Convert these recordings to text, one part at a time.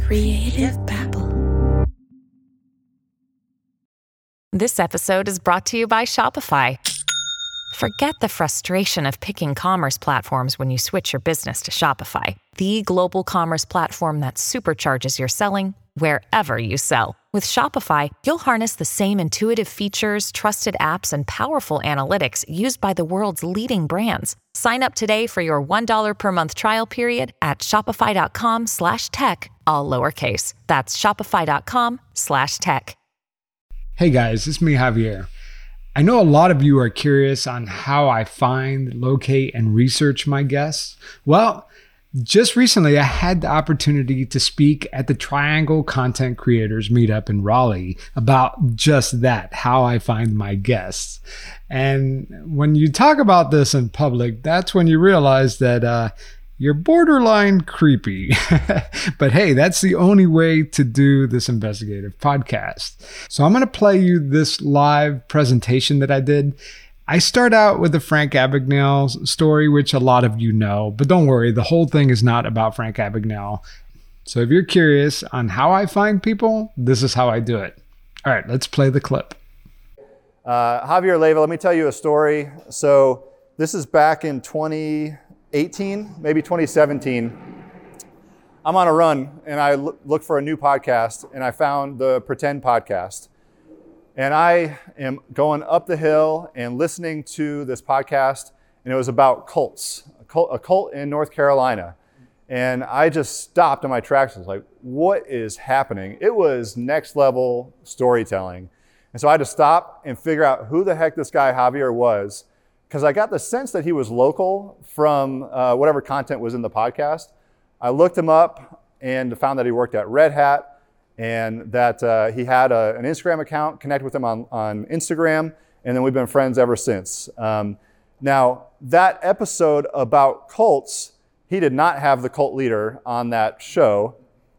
Creative Babble. This episode is brought to you by Shopify. Forget the frustration of picking commerce platforms when you switch your business to Shopify, the global commerce platform that supercharges your selling wherever you sell. With Shopify, you'll harness the same intuitive features, trusted apps, and powerful analytics used by the world's leading brands. Sign up today for your $1 per month trial period at shopify.com/tech, all lowercase. That's shopify.com/tech. Hey guys, it's me, Javier. I know a lot of you are curious on how I find, locate, and research my guests. Well, just recently I had the opportunity to speak at the Triangle Content Creators Meetup in Raleigh about just that, how I find my guests. And when you talk about this in public, that's when you realize that you're borderline creepy. But hey, that's the only way to do this investigative podcast. So I'm going to play you this live presentation that I did. I start out with the Frank Abagnale story, which a lot of you know, but don't worry, the whole thing is not about Frank Abagnale. So if you're curious on how I find people, this is how I do it. All right, let's play the clip. Javier Leiva, let me tell you a story. So this is back in 2018, maybe 2017. I'm on a run and I look for a new podcast and I found the Pretend podcast. And I am going up the hill and listening to this podcast, and it was about cults, a cult in North Carolina. And I just stopped in my tracks. I was like, what is happening? It was next level storytelling. And so I had to stop and figure out who the heck this guy Javier was, because I got the sense that he was local from whatever content was in the podcast. I looked him up and found that he worked at Red Hat, and that he had an Instagram account, connected with him on Instagram, and then we've been friends ever since. Now, that episode about cults, he did not have the cult leader on that show,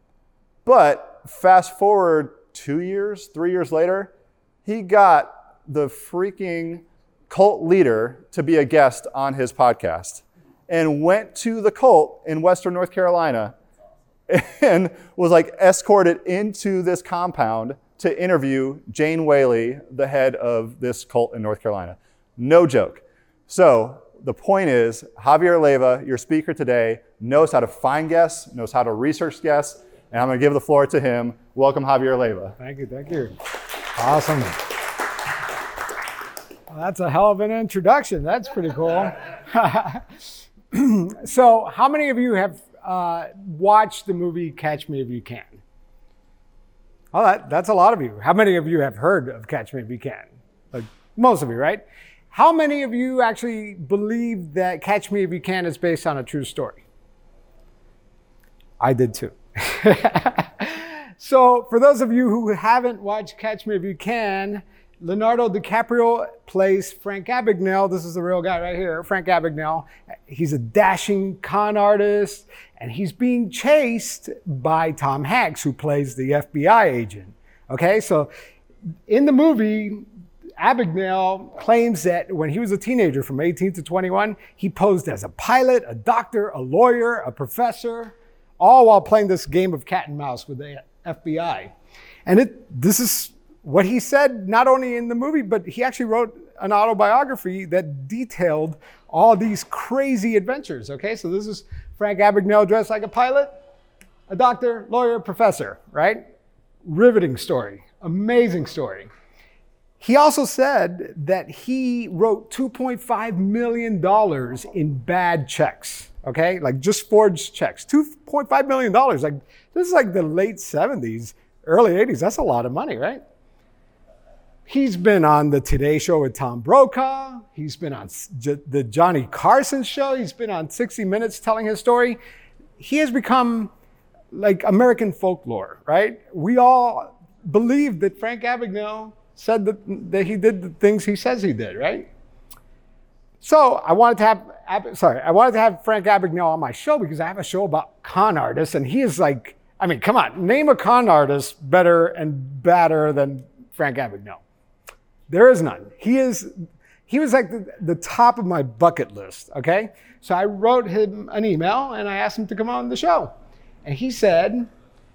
but fast forward 2 years, 3 years later, he got the freaking cult leader to be a guest on his podcast and went to the cult in Western North Carolina and was like escorted into this compound to interview Jane Whaley, the head of this cult in North Carolina. No joke. So the point is, Javier Leiva, your speaker today, knows how to find guests, knows how to research guests, and I'm going to give the floor to him. Welcome, Javier Leiva. Thank you. Awesome. Well, that's a hell of an introduction. That's pretty cool. So how many of you have watched the movie Catch Me If You Can? Oh, that's a lot of you. How many of you have heard of Catch Me If You Can? Like most of you, right? How many of you actually believe that Catch Me If You Can is based on a true story? I did too. So for those of you who haven't watched Catch Me If You Can, Leonardo DiCaprio plays Frank Abagnale. This is the real guy right here, Frank Abagnale. He's a dashing con artist, and he's being chased by Tom Hanks, who plays the FBI agent. Okay, so in the movie, Abagnale claims that when he was a teenager from 18 to 21, he posed as a pilot, a doctor, a lawyer, a professor, all while playing this game of cat and mouse with the FBI. And this is what he said, not only in the movie, but he actually wrote an autobiography that detailed all these crazy adventures, okay? So this is Frank Abagnale dressed like a pilot, a doctor, lawyer, professor, right? Riveting story, amazing story. He also said that he wrote $2.5 million in bad checks, okay? Like just forged checks, $2.5 million. Like this is like the late 70s, early 80s. That's a lot of money, right? He's been on the Today Show with Tom Brokaw. He's been on the Johnny Carson show. He's been on 60 Minutes telling his story. He has become like American folklore, right? We all believe that Frank Abagnale said that he did the things he says he did, right? So I wanted to have Frank Abagnale on my show because I have a show about con artists, and he is like, I mean, come on, name a con artist better and badder than Frank Abagnale. There is none. He was like the top of my bucket list, okay? So I wrote him an email and I asked him to come on the show. And he said,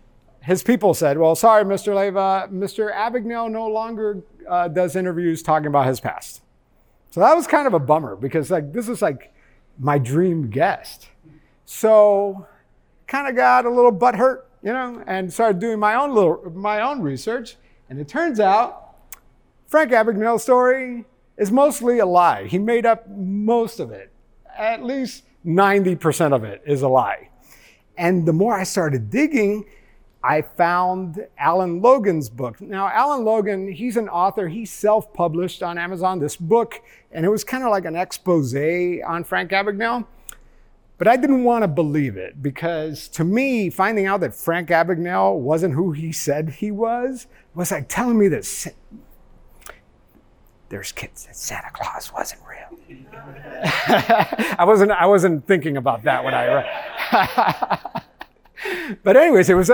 his people said, well, sorry, Mr. Leyva, Mr. Abagnale no longer does interviews talking about his past. So that was kind of a bummer because this is like my dream guest. So kind of got a little butthurt, and started doing my own research. And it turns out Frank Abagnale's story is mostly a lie. He made up most of it. At least 90% of it is a lie. And the more I started digging, I found Alan Logan's book. Now, Alan Logan, he's an author. He self-published on Amazon this book, and it was kind of like an expose on Frank Abagnale. But I didn't want to believe it because to me, finding out that Frank Abagnale wasn't who he said he was like telling me that there's kids that Santa Claus wasn't real. I wasn't thinking about that when I read. But anyways, it was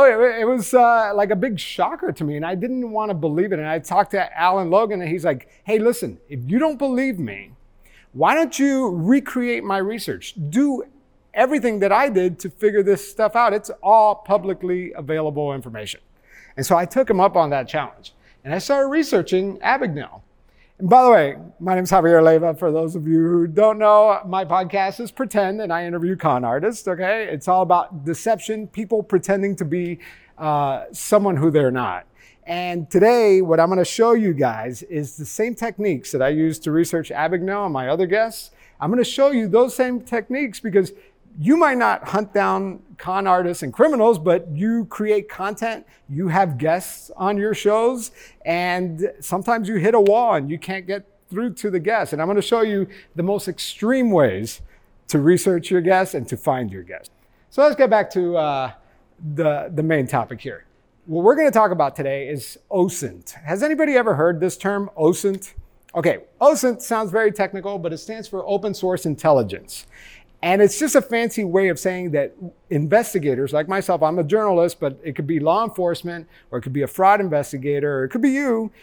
like a big shocker to me, and I didn't want to believe it. And I talked to Alan Logan, and he's like, "Hey, listen, if you don't believe me, why don't you recreate my research? Do everything that I did to figure this stuff out. It's all publicly available information." And so I took him up on that challenge, and I started researching Abagnale. And by the way, my name is Javier Leyva. For those of you who don't know, my podcast is Pretend, and I interview con artists, okay? It's all about deception, people pretending to be someone who they're not. And today, what I'm gonna show you guys is the same techniques that I used to research Abagnale and my other guests. I'm gonna show you those same techniques because you might not hunt down con artists and criminals, but you create content, you have guests on your shows, and sometimes you hit a wall and you can't get through to the guests. And I'm gonna show you the most extreme ways to research your guests and to find your guests. So let's get back to the main topic here. What we're gonna talk about today is OSINT. Has anybody ever heard this term, OSINT? Okay, OSINT sounds very technical, but it stands for Open Source Intelligence. And it's just a fancy way of saying that investigators, like myself, I'm a journalist, but it could be law enforcement, or it could be a fraud investigator, or it could be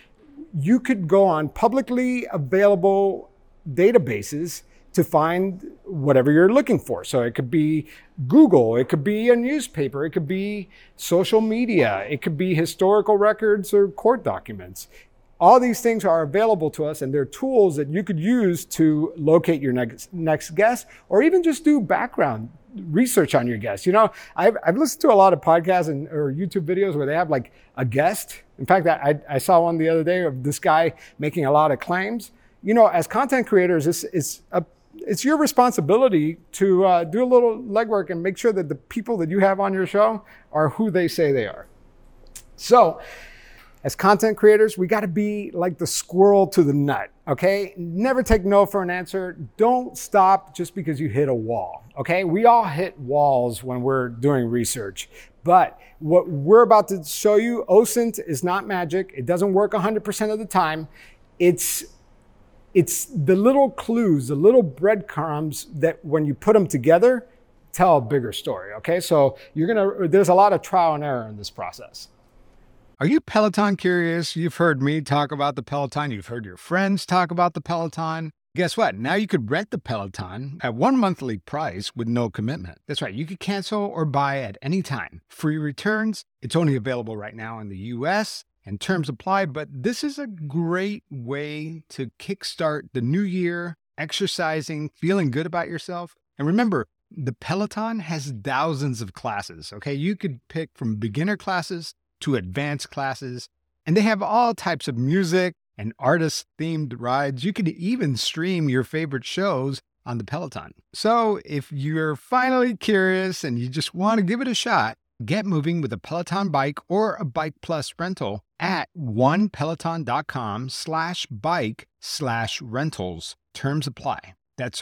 you could go on publicly available databases to find whatever you're looking for. So it could be Google, it could be a newspaper, it could be social media, it could be historical records or court documents. All these things are available to us, and they're tools that you could use to locate your next guest, or even just do background research on your guest. I've listened to a lot of podcasts or YouTube videos where they have like a guest. In fact, I saw one the other day of this guy making a lot of claims. As content creators, it's your responsibility to do a little legwork and make sure that the people that you have on your show are who they say they are. So, as content creators, we got to be like the squirrel to the nut, okay? Never take no for an answer. Don't stop just because you hit a wall, okay? We all hit walls when we're doing research. But what we're about to show you, OSINT is not magic. It doesn't work 100% of the time. It's the little clues, the little breadcrumbs that when you put them together, tell a bigger story, okay? So there's a lot of trial and error in this process. Are you Peloton curious? You've heard me talk about the Peloton. You've heard your friends talk about the Peloton. Guess what? Now you could rent the Peloton at one monthly price with no commitment. That's right. You could cancel or buy at any time. Free returns. It's only available right now in the US and terms apply, but this is a great way to kickstart the new year, exercising, feeling good about yourself. And remember, the Peloton has thousands of classes, okay? You could pick from beginner classes to advanced classes, and they have all types of music and artist-themed rides. You could even stream your favorite shows on the Peloton. So if you're finally curious and you just want to give it a shot, get moving with a Peloton bike or a Bike Plus rental at onepeloton.com/bike/rentals. Terms apply. That's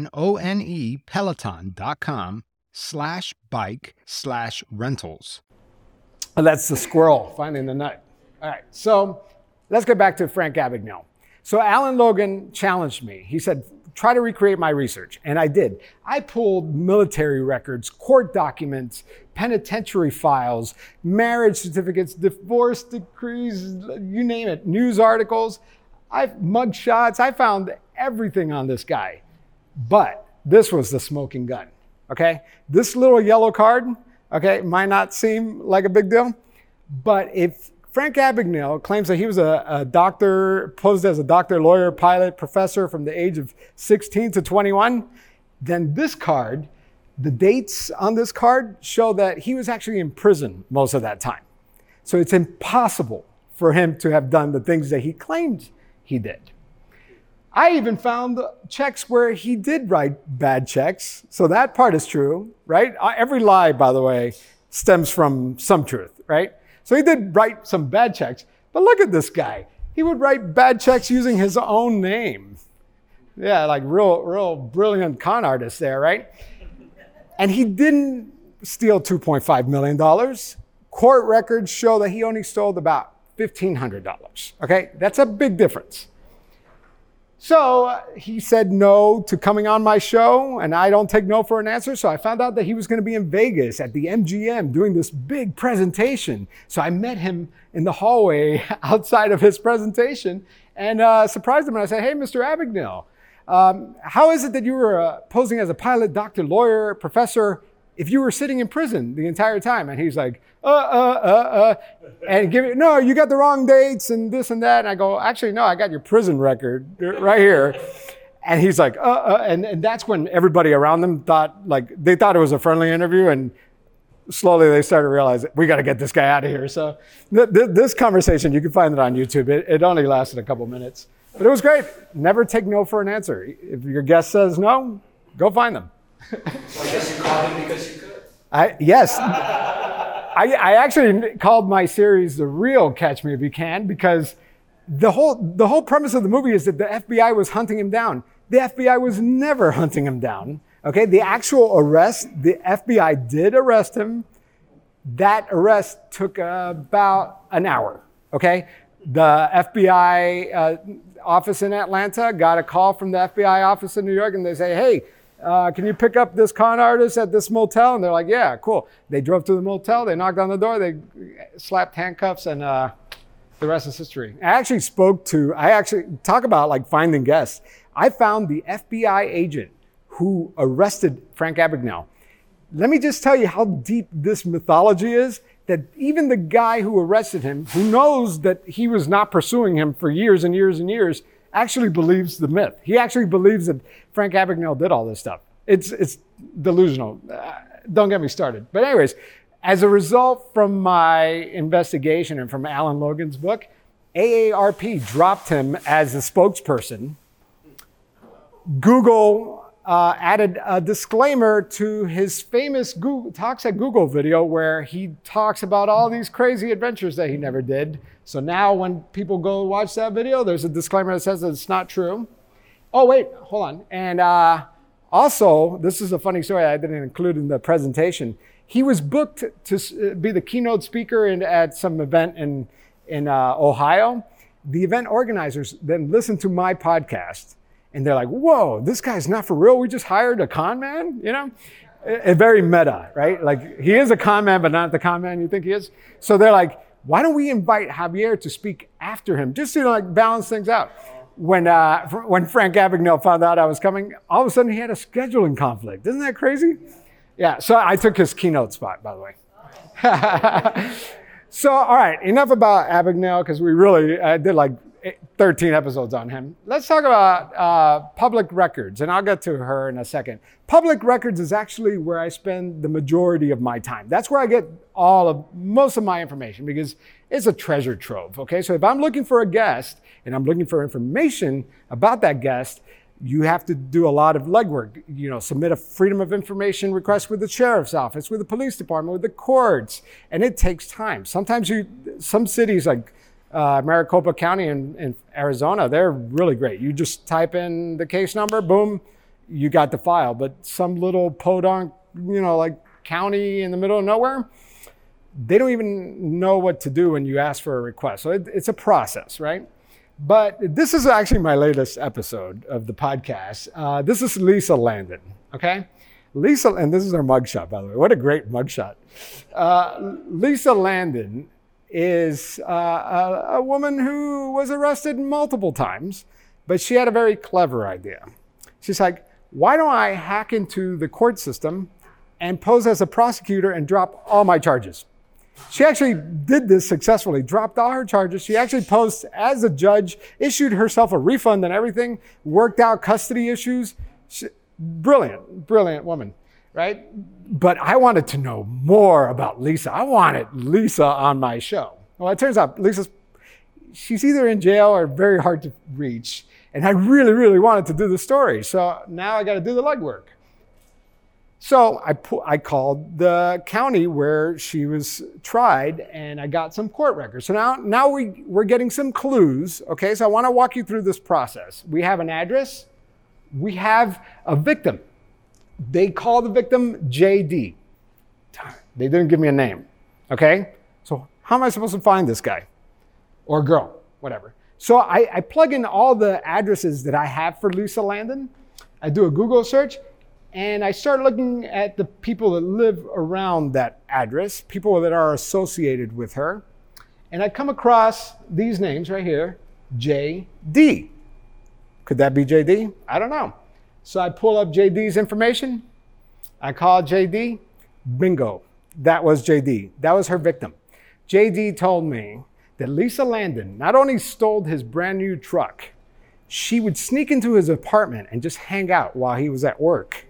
onepeloton.com/bike/rentals. And that's the squirrel finding the nut. All right, so let's get back to Frank Abagnale. So Alan Logan challenged me. He said, try to recreate my research. And I did. I pulled military records, court documents, penitentiary files, marriage certificates, divorce decrees, you name it, news articles, mug shots. I found everything on this guy. But this was the smoking gun, okay? This little yellow card, Okay, might not seem like a big deal, but if Frank Abagnale claims that he was a doctor, posed as a doctor, lawyer, pilot, professor from the age of 16 to 21, then this card, the dates on this card show that he was actually in prison most of that time. So it's impossible for him to have done the things that he claimed he did. I even found checks where he did write bad checks. So that part is true, right? Every lie, by the way, stems from some truth, right? So he did write some bad checks. But look at this guy. He would write bad checks using his own name. Yeah, like real brilliant con artist there, right? And he didn't steal $2.5 million. Court records show that he only stole about $1,500, okay? That's a big difference. So he said no to coming on my show, and I don't take no for an answer. So I found out that he was going to be in Vegas at the MGM doing this big presentation. So I met him in the hallway outside of his presentation and surprised him. And I said, hey, Mr. Abagnale, how is it that you were posing as a pilot, doctor, lawyer, professor, if you were sitting in prison the entire time? And he's like, and no, you got the wrong dates and this and that. And I go, actually, no, I got your prison record right here. And he's like, and that's when everybody around them thought it was a friendly interview. And slowly they started to realize we got to get this guy out of here. So this conversation, you can find it on YouTube. It only lasted a couple minutes, but it was great. Never take no for an answer. If your guest says no, go find them. So I guess you called him because you could. Yes. I actually called my series The Real Catch Me If You Can because the whole premise of the movie is that the FBI was hunting him down. The FBI was never hunting him down. Okay, the actual arrest, the FBI did arrest him. That arrest took about an hour. Okay, the FBI office in Atlanta got a call from the FBI office in New York, and they say, hey, can you pick up this con artist at this motel? And they're like, yeah, cool. They drove to the motel, they knocked on the door, they slapped handcuffs, and the rest is history. I actually talk about like finding guests. I found the FBI agent who arrested Frank Abagnale. Let me just tell you how deep this mythology is, that even the guy who arrested him, who knows that he was not pursuing him for years and years and years, actually believes the myth. He actually believes that Frank Abagnale did all this stuff. It's delusional. Don't get me started. But anyways, as a result from my investigation and from Alan Logan's book, AARP dropped him as a spokesperson. Google added a disclaimer to his famous Google Talks at Google video where he talks about all these crazy adventures that he never did. So now when people go watch that video, there's a disclaimer that says that it's not true. Oh, wait, hold on. And also, this is a funny story I didn't include in the presentation. He was booked to be the keynote speaker at some event in Ohio. The event organizers then listened to my podcast. And they're like, whoa, this guy's not for real. We just hired a con man, you know? A very meta, right? Like he is a con man, but not the con man you think he is. So they're like, why don't we invite Javier to speak after him? Just to like balance things out. When Frank Abagnale found out I was coming, all of a sudden he had a scheduling conflict. Isn't that crazy? Yeah, so I took his keynote spot, by the way. So, all right, enough about Abagnale, because we really did like 13 episodes on him. Let's talk about public records, and I'll get to her in a second. Public records is actually where I spend the majority of my time. That's where I get most of my information because it's a treasure trove, okay? So if I'm looking for a guest and I'm looking for information about that guest, you have to do a lot of legwork. You know, submit a Freedom of Information request with the sheriff's office, with the police department, with the courts, and it takes time. Sometimes some cities like Maricopa County in Arizona, they're really great. You just type in the case number, boom, you got the file. But some little podunk, like county in the middle of nowhere, they don't even know what to do when you ask for a request. So it's a process, right? But this is actually my latest episode of the podcast. This is Lisa Landon, okay? Lisa, and this is her mugshot, by the way. What a great mugshot. Lisa Landon is a woman who was arrested multiple times, but she had a very clever idea. She's like, why don't I hack into the court system and pose as a prosecutor and drop all my charges. She actually did this successfully, dropped all her charges. She actually posed as a judge, issued herself a refund and everything, worked out custody issues. Brilliant woman, right? But I wanted to know more about Lisa. I wanted Lisa on my show. Well, it turns out she's either in jail or very hard to reach. And I really, really wanted to do the story. So now I got to do the legwork. So I called the county where she was tried, and I got some court records. So now we're getting some clues. Okay, so I want to walk you through this process. We have an address. We have a victim. They call the victim JD. They didn't give me a name. Okay, so how am I supposed to find this guy or girl, whatever? So I plug in all the addresses that I have for Lisa Landon. I do a Google search. And I start looking at the people that live around that address, people that are associated with her. And I come across these names right here, JD. Could that be JD? I don't know. So I pull up JD's information. I call JD. Bingo. That was JD. That was her victim. JD told me that Lisa Landon not only stole his brand new truck, she would sneak into his apartment and just hang out while he was at work.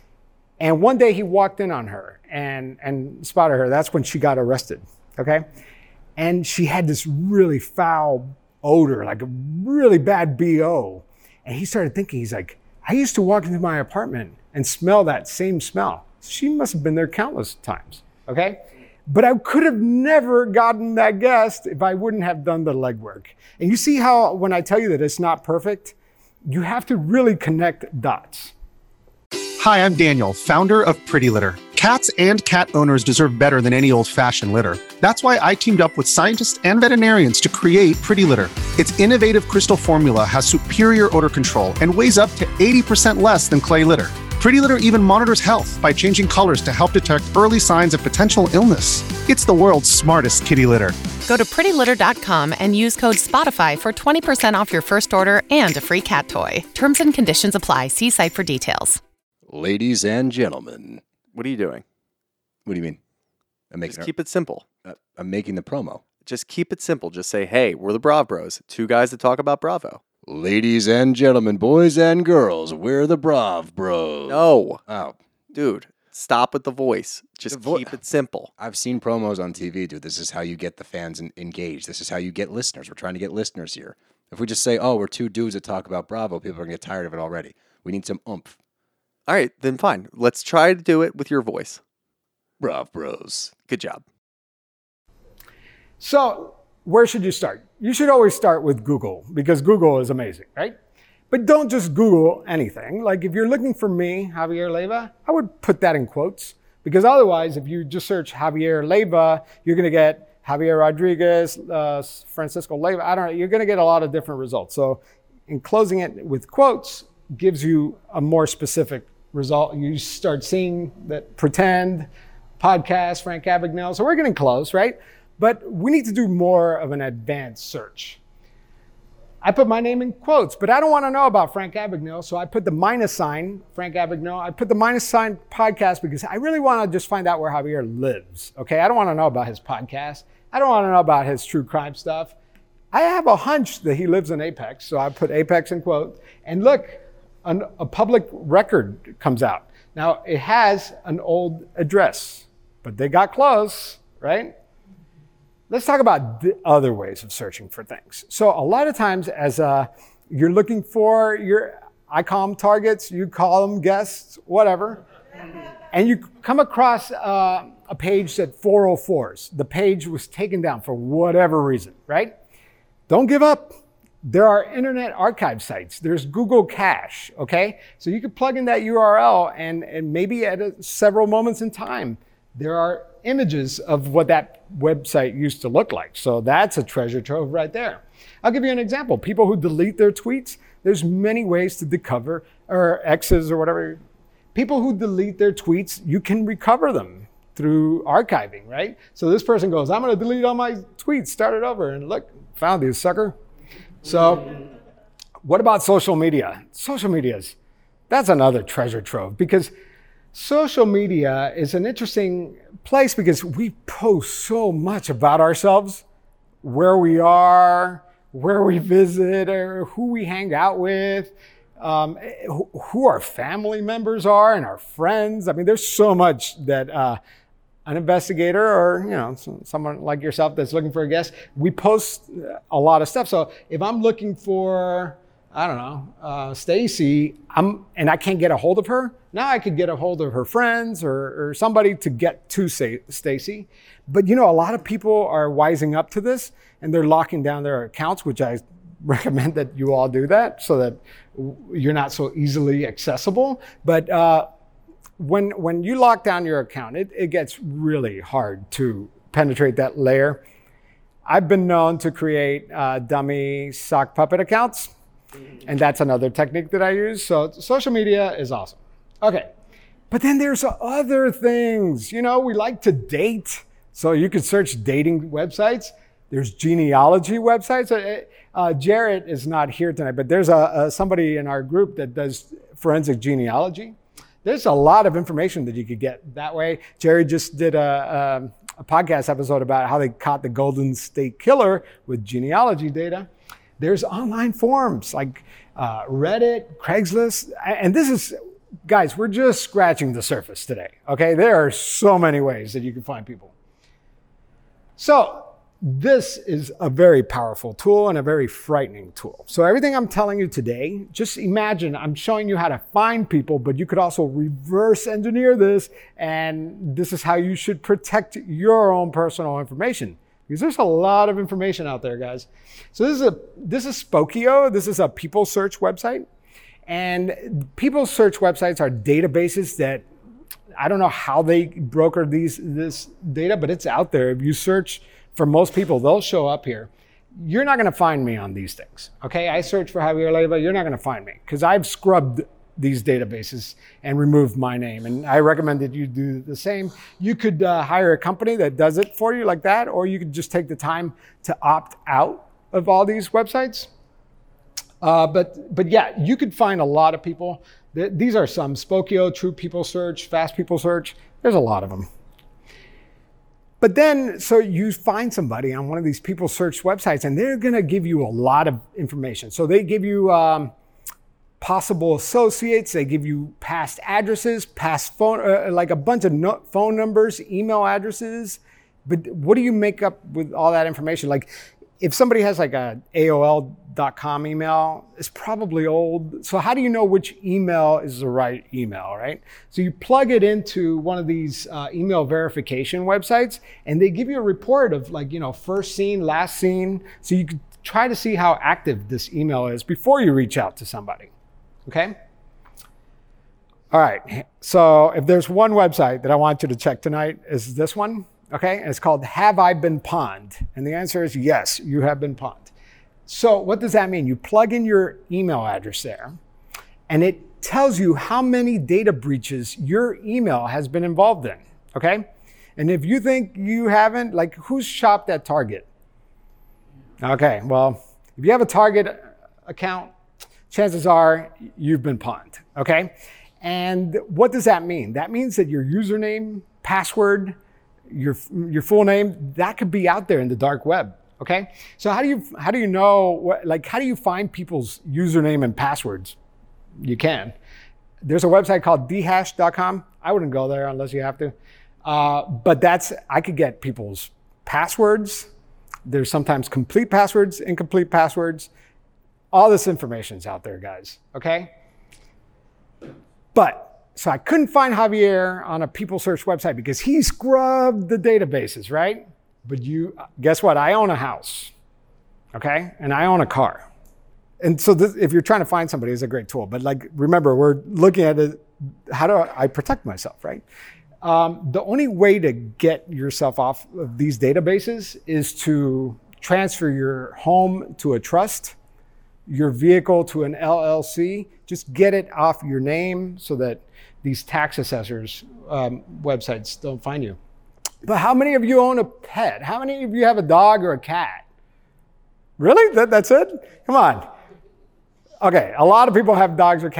And one day he walked in on her and spotted her. That's when she got arrested, okay? And she had this really foul odor, like a really bad BO. And he started thinking, he's like, I used to walk into my apartment and smell that same smell. She must have been there countless times, okay? But I could have never gotten that guess if I wouldn't have done the legwork. And you see how when I tell you that it's not perfect, you have to really connect dots. Hi, I'm Daniel, founder of Pretty Litter. Cats and cat owners deserve better than any old-fashioned litter. That's why I teamed up with scientists and veterinarians to create Pretty Litter. Its innovative crystal formula has superior odor control and weighs up to 80% less than clay litter. Pretty Litter even monitors health by changing colors to help detect early signs of potential illness. It's the world's smartest kitty litter. Go to prettylitter.com and use code SPOTIFY for 20% off your first order and a free cat toy. Terms and conditions apply. See site for details. Ladies and gentlemen. What are you doing? What do you mean? Just keep it simple. I'm making the promo. Just keep it simple. Just say, hey, we're the Brav Bros. Two guys that talk about Bravo. Ladies and gentlemen, boys and girls, we're the Brav Bros. No. Oh. Dude, stop with the voice. Just keep it simple. I've seen promos on TV, dude. This is how you get the fans engaged. This is how you get listeners. We're trying to get listeners here. If we just say, oh, we're two dudes that talk about Bravo, people are going to get tired of it already. We need some oomph. All right, then fine. Let's try to do it with your voice. Brav Bros. Good job. So where should you start? You should always start with Google because Google is amazing, right? But don't just Google anything. Like if you're looking for me, Javier Leiva, I would put that in quotes because otherwise if you just search Javier Leiva, you're going to get Javier Rodriguez, Francisco Leiva. I don't know. You're going to get a lot of different results. So in closing it with quotes gives you a more specific result. You start seeing that pretend podcast, Frank Abagnale. So we're getting close, right? But we need to do more of an advanced search. I put my name in quotes, but I don't want to know about Frank Abagnale. So I put the minus sign, Frank Abagnale. I put the minus sign podcast because I really want to just find out where Javier lives. Okay. I don't want to know about his podcast. I don't want to know about his true crime stuff. I have a hunch that he lives in Apex. So I put Apex in quotes. And look, a public record comes out. Now, it has an old address, but they got close, right? Let's talk about the other ways of searching for things. So a lot of times as you're looking for I call them targets, you call them guests, whatever, and you come across a page that 404s. The page was taken down for whatever reason, right? Don't give up. There are internet archive sites. There's Google Cache, okay? So you could plug in that URL and maybe at several moments in time, there are images of what that website used to look like. So that's a treasure trove right there. I'll give you an example. People who delete their tweets, there's many ways to recover, or X's or whatever. People who delete their tweets, you can recover them through archiving, right? So this person goes, I'm gonna delete all my tweets, start it over, and look, found you, sucker. So what about social media? Social medias, that's another treasure trove because social media is an interesting place because we post so much about ourselves, where we are, where we visit, or who we hang out with, who our family members are and our friends. I mean, there's so much that an investigator or someone like yourself that's looking for a guest, we post a lot of stuff. So if I'm looking for, I don't know, Stacy, and I can't get a hold of her, now I could get a hold of her friends or somebody to get to Stacy. But a lot of people are wising up to this and they're locking down their accounts, which I recommend that you all do that so that you're not so easily accessible. But when you lock down your account, it gets really hard to penetrate that layer. I've been known to create dummy sock puppet accounts, and that's another technique that I use. So social media is awesome. Okay, but then there's other things. We like to date, so you could search dating websites. There's genealogy websites. Jarrett is not here tonight, but there's somebody in our group that does forensic genealogy. There's a lot of information that you could get that way. Jerry just did a podcast episode about how they caught the Golden State Killer with genealogy data. There's online forums like Reddit, Craigslist, and this is, guys, we're just scratching the surface today, okay? There are so many ways that you can find people. So this is a very powerful tool and a very frightening tool. So everything I'm telling you today, just imagine I'm showing you how to find people, but you could also reverse engineer this, and this is how you should protect your own personal information. Because there's a lot of information out there, guys. So this is Spokeo. This is a people search website. And people search websites are databases that, I don't know how they broker this data, but it's out there. If you search for most people, they'll show up here. You're not gonna find me on these things, okay? I search for Javier Leiva, you're not gonna find me because I've scrubbed these databases and removed my name. And I recommend that you do the same. You could hire a company that does it for you like that, or you could just take the time to opt out of all these websites. But yeah, you could find a lot of people. These are some: Spokeo, True People Search, Fast People Search. There's a lot of them. But then, so you find somebody on one of these people search websites and they're gonna give you a lot of information. So they give you possible associates, they give you past addresses, past phone, like a bunch of phone numbers, email addresses. But what do you make up with all that information? Like if somebody has like a AOL.com email, it's probably old. So how do you know which email is the right email, right? So you plug it into one of these email verification websites and they give you a report of like, first seen, last seen. So you can try to see how active this email is before you reach out to somebody, okay? All right, so if there's one website that I want you to check tonight is this one. Okay, and it's called Have I Been Pawned? And the answer is yes, you have been pawned. So what does that mean? You plug in your email address there, and it tells you how many data breaches your email has been involved in, okay? And if you think you haven't, like who's shopped at Target? Okay, well, if you have a Target account, chances are you've been pawned, okay? And what does that mean? That means that your username, password, your full name, that could be out there in the dark web, okay? So how do you know, how do you find people's username and passwords? You can. There's a website called dhash.com. I wouldn't go there unless you have to. But I could get people's passwords. There's sometimes complete passwords, incomplete passwords. All this information's out there, guys, okay? So I couldn't find Javier on a people search website because he scrubbed the databases, right? But guess what? I own a house, okay? And I own a car. And so if you're trying to find somebody, it's a great tool. But remember, we're looking at it, how do I protect myself, right? The only way to get yourself off of these databases is to transfer your home to a trust, your vehicle to an LLC. Just get it off your name so that these tax assessors websites don't find you. But how many of you own a pet? How many of you have a dog or a cat? Really? That's it? Come on. Okay, a lot of people have dogs or cats.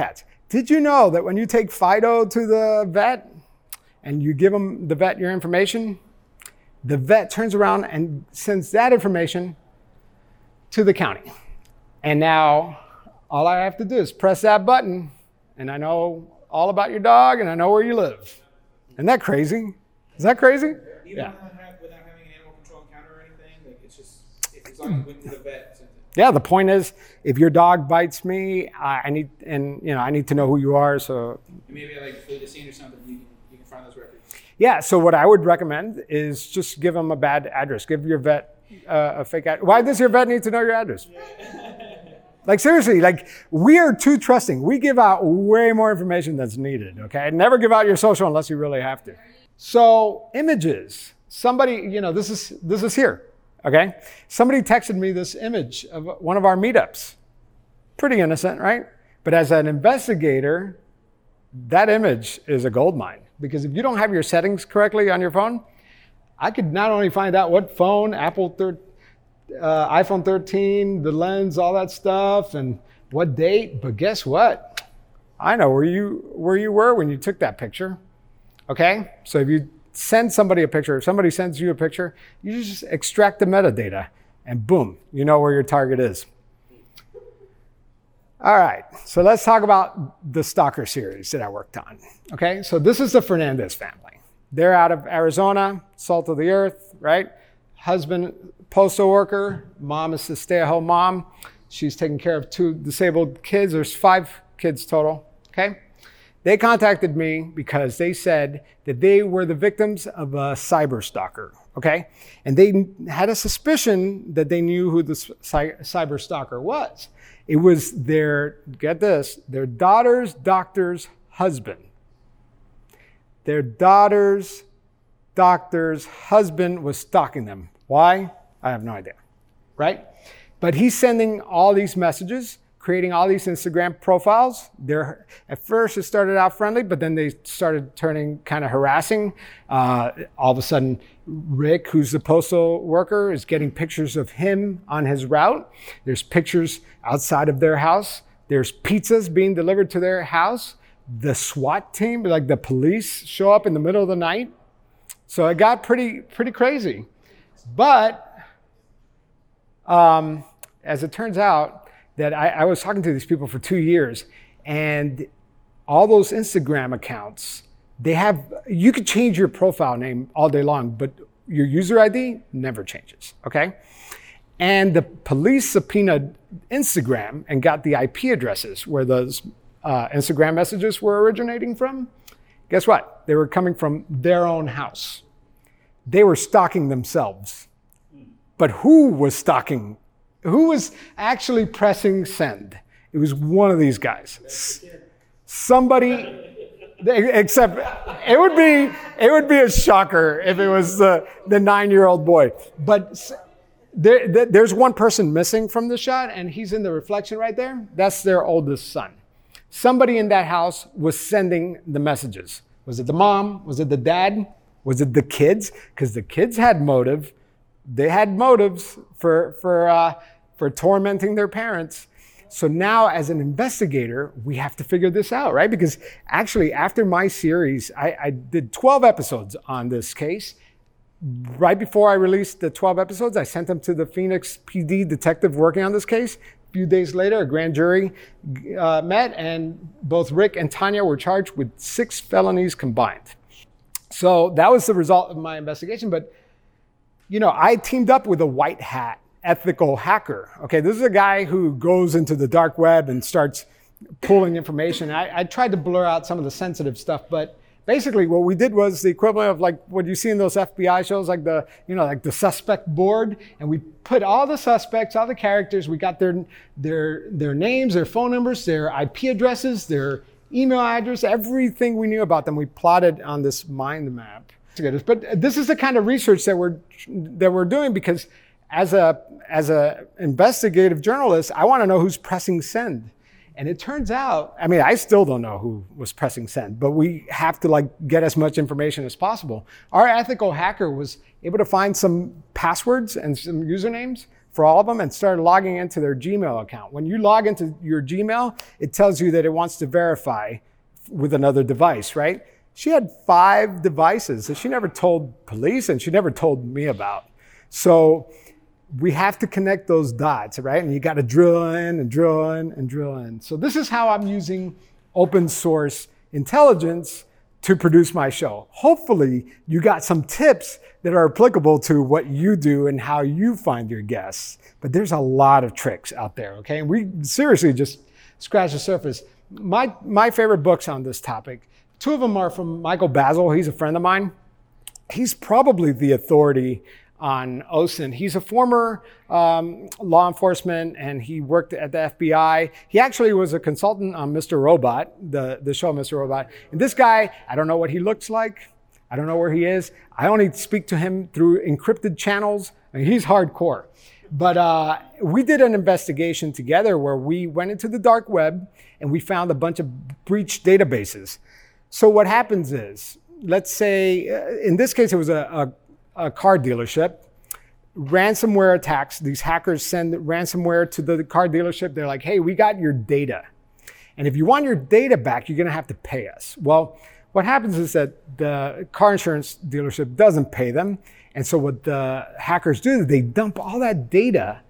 Did you know that when you take Fido to the vet and you give the vet your information, the vet turns around and sends that information to the county. And now all I have to do is press that button and I know all about your dog and I know where you live. Isn't that crazy? Is that crazy? Even without having an animal control encounter or anything, like it's just, as long as you went to the vet. Yeah, the point is, if your dog bites me, I need to know who you are. So maybe like flew the scene or something, you can find those records. Yeah, so what I would recommend is just give them a bad address. Give your vet a fake address. Why does your vet need to know your address? Like seriously, like we are too trusting. We give out way more information that's needed, okay? Never give out your social unless you really have to. So images, somebody, this is here, okay? Somebody texted me this image of one of our meetups. Pretty innocent, right? But as an investigator, that image is a gold mine. Because if you don't have your settings correctly on your phone, I could not only find out what phone, iPhone 13, the lens, all that stuff, and what date, but guess what? I know where you were when you took that picture, okay? So if you send somebody a picture, if somebody sends you a picture, you just extract the metadata, and boom, you know where your target is. All right, so let's talk about the Stalker series that I worked on, okay? So this is the Fernandez family. They're out of Arizona, salt of the earth, right? Husband, postal worker. Mom is the stay-at-home mom. She's taking care of 2 disabled kids. There's 5 kids total, okay? They contacted me because they said that they were the victims of a cyber stalker, okay? And they had a suspicion that they knew who the cyber stalker was. It was their daughter's doctor's husband. Their daughter's doctor's husband was stalking them. Why? I have no idea, right? But he's sending all these messages, creating all these Instagram profiles. At first it started out friendly, but then they started turning kind of harassing. All of a sudden, Rick, who's the postal worker, is getting pictures of him on his route. There's pictures outside of their house. There's pizzas being delivered to their house. The SWAT team, like the police, show up in the middle of the night. So it got pretty crazy. But as it turns out, that I was talking to these people for 2 years, and all those Instagram accounts, you could change your profile name all day long, but your user ID never changes, okay? And the police subpoenaed Instagram and got the IP addresses where those Instagram messages were originating from. Guess what? They were coming from their own house. They were stalking themselves. But who was stalking? Who was actually pressing send? It was one of these guys. Somebody, except it would be a shocker if it was the 9-year-old boy. But there's one person missing from the shot, and he's in the reflection right there. That's their oldest son. Somebody in that house was sending the messages. Was it the mom? Was it the dad? Was it the kids? Because the kids had motive. They had motives for tormenting their parents. So now as an investigator, we have to figure this out, right? Because actually after my series, I did 12 episodes on this case. Right before I released the 12 episodes, I sent them to the Phoenix PD detective working on this case. A few days later, a grand jury met, and both Rick and Tanya were charged with 6 felonies combined. So that was the result of my investigation. But, I teamed up with a white hat ethical hacker. Okay, this is a guy who goes into the dark web and starts pulling information. I tried to blur out some of the sensitive stuff, but basically what we did was the equivalent of like what you see in those FBI shows, like the suspect board, and we put all the suspects, all the characters, we got their names, their phone numbers, their IP addresses, their email address, everything we knew about them, we plotted on this mind map. But this is the kind of research that we're doing, because as a investigative journalist, I want to know who's pressing send. And it turns out, I still don't know who was pressing send, but we have to get as much information as possible. Our ethical hacker was able to find some passwords and some usernames for all of them and started logging into their Gmail account. When you log into your Gmail, it tells you that it wants to verify with another device, right? She had 5 devices that she never told police and she never told me about. So we have to connect those dots, right? And you got to drill in and drill in and drill in. So this is how I'm using open source intelligence to produce my show. Hopefully you got some tips that are applicable to what you do and how you find your guests. But there's a lot of tricks out there, okay? And we seriously just scratched the surface. My favorite books on this topic, 2 of them are from Michael Bazzell. He's a friend of mine. He's probably the authority on OSINT. He's a former law enforcement and he worked at the FBI. He actually was a consultant on Mr. Robot, the show Mr. Robot. And this guy, I don't know what he looks like. I don't know where he is. I only speak to him through encrypted channels. I mean, he's hardcore. But we did an investigation together where we went into the dark web and we found a bunch of breached databases. So what happens is, let's say, in this case, it was a car dealership. Ransomware attacks, these hackers send ransomware to the car dealership. They're like, hey, we got your data. And if you want your data back, you're gonna have to pay us. Well, what happens is that the car insurance dealership doesn't pay them. And so what the hackers do is they dump all that data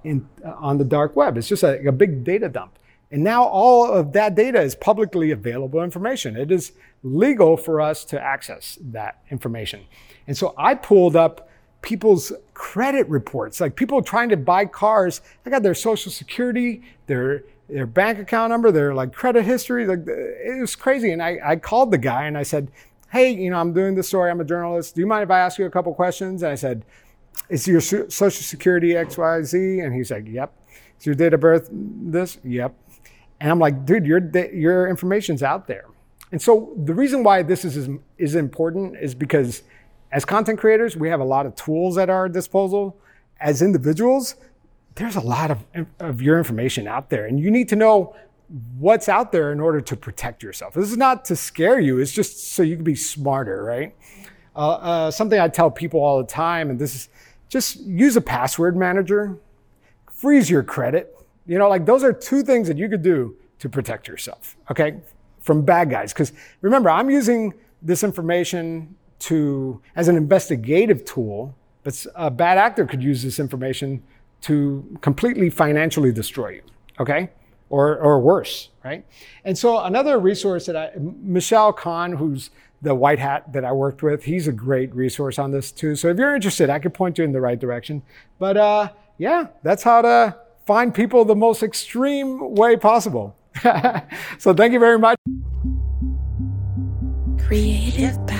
on the dark web. It's just a big data dump. And now all of that data is publicly available information. It is legal for us to access that information. And so I pulled up people's credit reports, like people trying to buy cars. I got their social security, their bank account number, their like credit history. Like, it was crazy. And I called the guy and I said, hey, I'm doing this story. I'm a journalist. Do you mind if I ask you a couple questions? And I said, is your social security XYZ? And he's like, yep. Is your date of birth this? Yep. And I'm like, dude, your information's out there. And so the reason why this is important is because as content creators, we have a lot of tools at our disposal. As individuals, there's a lot of your information out there. And you need to know what's out there in order to protect yourself. This is not to scare you. It's just so you can be smarter, right? Something I tell people all the time, and this is just use a password manager, freeze your credit. Like those are 2 things that you could do to protect yourself, okay, from bad guys. Because remember, I'm using this information as an investigative tool, but a bad actor could use this information to completely financially destroy you, okay? Or worse, right? And so another resource that Michelle Kahn, who's the white hat that I worked with, he's a great resource on this too. So if you're interested, I could point you in the right direction. But yeah, that's how to find people the most extreme way possible. So thank you very much. Creative Babble.